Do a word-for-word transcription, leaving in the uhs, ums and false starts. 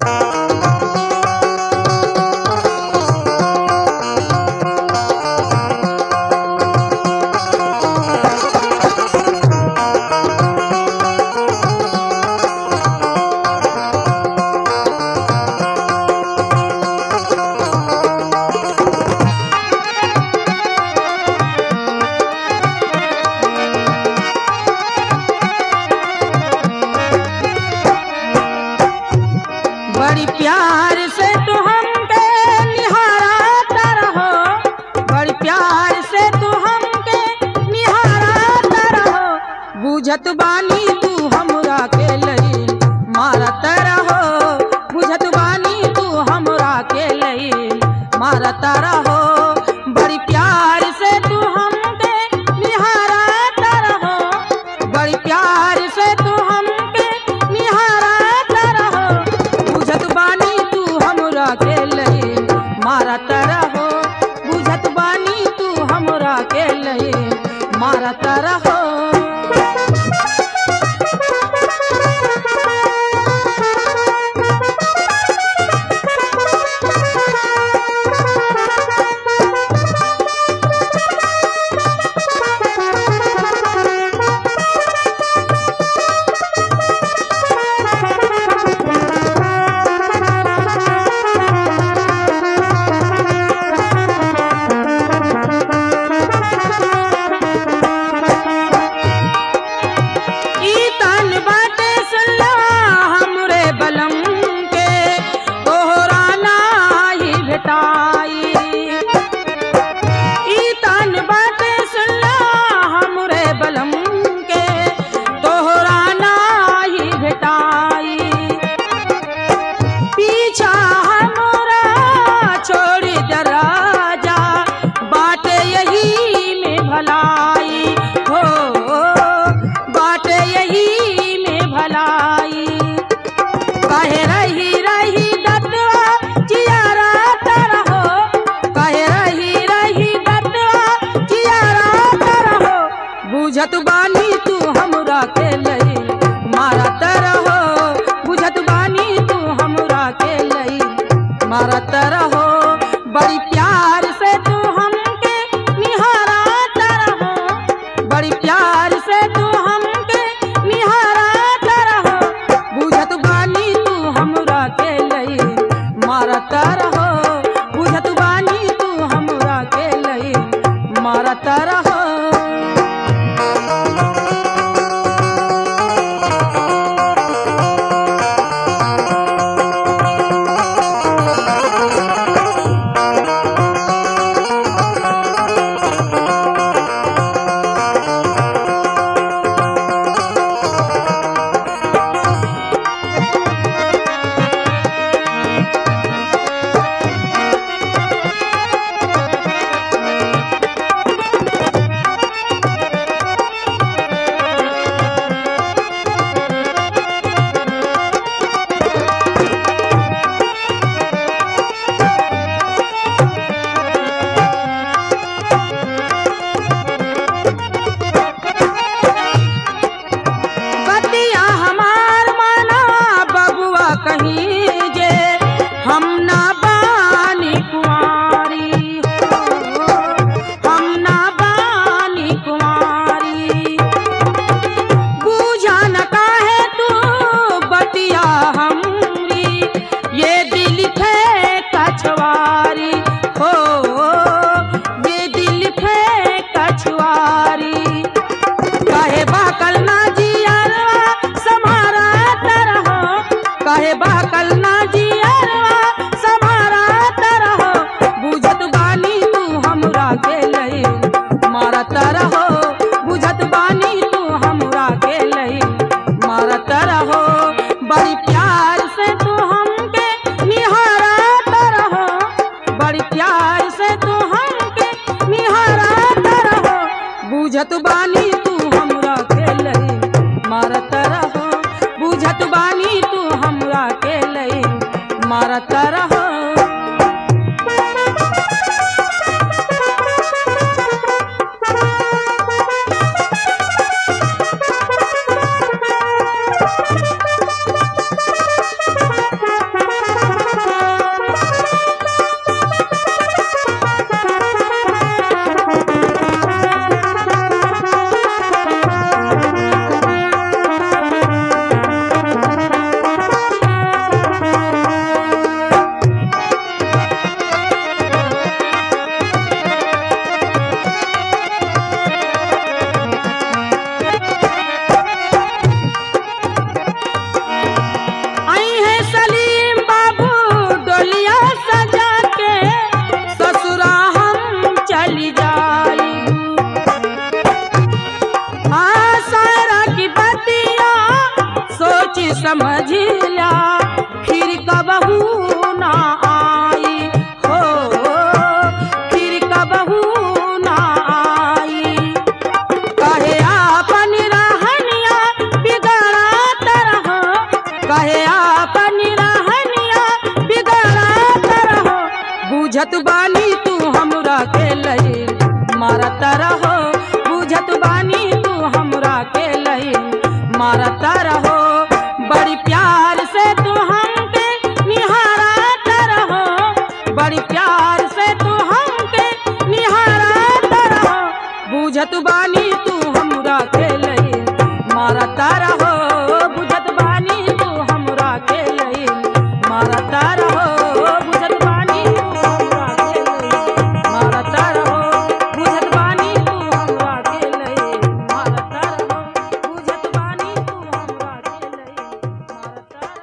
बड़ी प्यार से तू हमके निहारता रहो, बड़ी प्यार से तू हमके निहारता रहो। बुझत बानी तू हमरा के लई मारत रहो, बुझत बानी तू हमरा के लई मारत रहो। बड़ी प्यार से तू हमके निहारता रहो, बड़ी प्यार से तू हमके निहारता रहो। बुझत बानी तू हमरा के लई मारत रहो, बुझत बानी तू हमरा के लई मारत रहो। बुझत बानी तू हमरा के लई मारत रहो, बुझत बानी तू हमरा के लई मारत रहो। बड़ी प्यार से तू हमके निहारत रहो, बड़ी प्यार से तू हमके निहारत रहो। बुझत बानी तू हमरा के लई मारत रहो, बुझत बानी तू हमरा के लई मारत रहो। बुझत बानी तू हमरा के लई मारत रहो, बुझत बानी तू हमरा के लई मारत रहो। बुझिला फिर कबहू ना आई हो, फिर कबहू ना आई। कहे आपन रहनिया बिगड़त रहो, कहे आपन रहनिया बिगड़त रहो, बुझत बानी तू हमरा के लई मारत रहो, बुझत बानी तू हमरा के लई मारत रहो। बड़ी प्यार से तू हमके निहारत रहो, बड़ी प्यार से तू हमके निहारत रहो, बुझत बानी तू हमरा के लई मारत रहो।